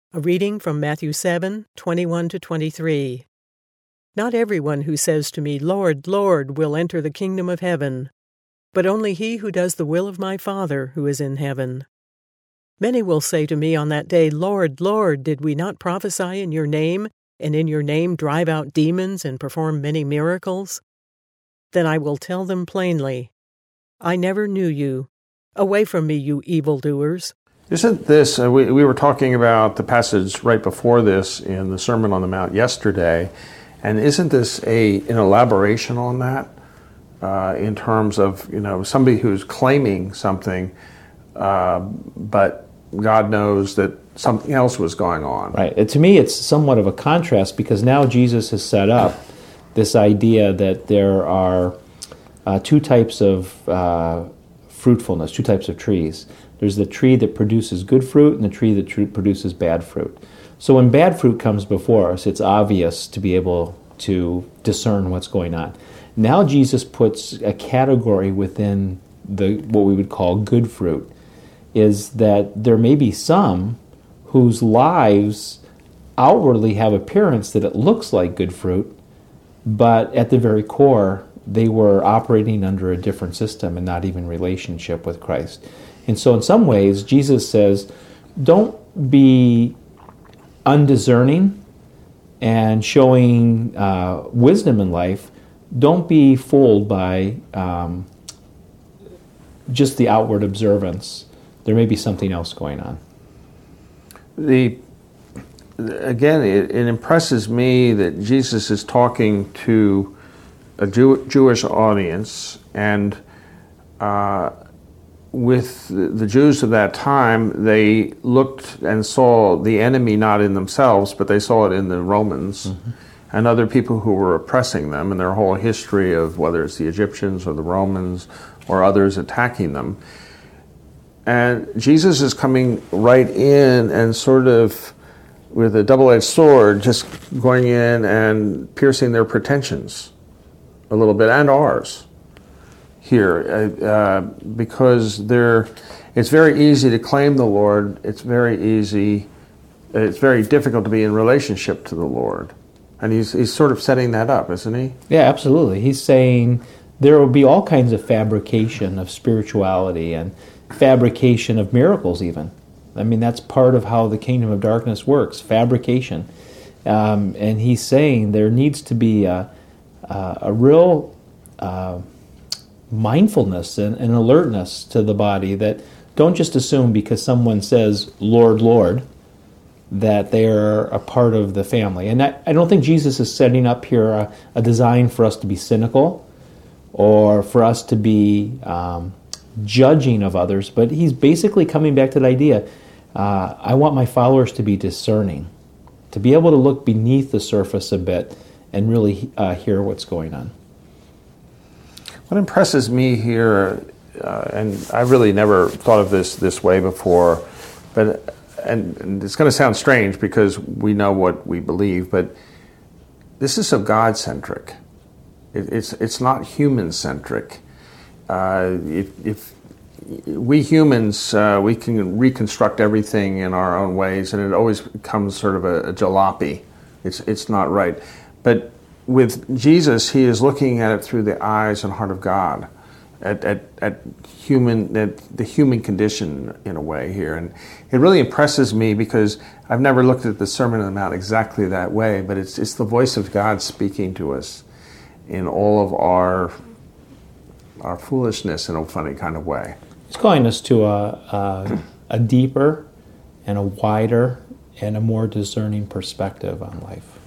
A reading from Matthew 7:21-23. Not everyone who says to me, "Lord, Lord," will enter the kingdom of heaven, but only he who does the will of my Father who is in heaven. Many will say to me on that day, "Lord, Lord, did we not prophesy in your name, and in your name drive out demons and perform many miracles?" Then I will tell them plainly, "I never knew you. Away from me, you evildoers." Isn't this, we were talking about the passage right before this in the Sermon on the Mount yesterday, and isn't this an elaboration on that in terms of, somebody who's claiming something, but God knows that something else was going on? Right. To me, it's somewhat of a contrast because now Jesus has set up this idea that there are two types of fruitfulness, two types of trees. There's the tree that produces good fruit and the tree that produces bad fruit. So when bad fruit comes before us, it's obvious to be able to discern what's going on. Now Jesus puts a category within what we would call good fruit, is that there may be some whose lives outwardly have appearance that it looks like good fruit, but at the very core, they were operating under a different system and not even relationship with Christ. And so in some ways, Jesus says, don't be undiscerning and showing wisdom in life. Don't be fooled by just the outward observance. There may be something else going on. Again, it impresses me that Jesus is talking to a Jewish audience, and with the Jews of that time, they looked and saw the enemy not in themselves, but they saw it in the Romans and other people who were oppressing them, and their whole history of whether it's the Egyptians or the Romans or others attacking them. And Jesus is coming right in and sort of with a double-edged sword, just going in and piercing their pretensions a little bit, and ours here, because it's very easy to claim the Lord. It's very difficult to be in relationship to the Lord. And he's sort of setting that up, isn't he? Yeah, absolutely. He's saying there will be all kinds of fabrication of spirituality and fabrication of miracles even. I mean, that's part of how the kingdom of darkness works, fabrication. And he's saying there needs to be a real mindfulness and alertness to the body, that don't just assume because someone says, "Lord, Lord," that they're a part of the family. And I don't think Jesus is setting up here a design for us to be cynical or for us to be judging of others, but he's basically coming back to the idea, I want my followers to be discerning, to be able to look beneath the surface a bit and really hear what's going on. What impresses me here, and I really never thought of this way before, but and it's going to sound strange because we know what we believe, but this is so God-centric. It's not human-centric. If we humans, we can reconstruct everything in our own ways, and it always becomes sort of a jalopy. It's not right. But with Jesus, he is looking at it through the eyes and heart of God, at the human condition in a way here. And it really impresses me because I've never looked at the Sermon on the Mount exactly that way, but it's the voice of God speaking to us in all of our foolishness in a funny kind of way. It's calling us to a deeper and a wider and a more discerning perspective on life.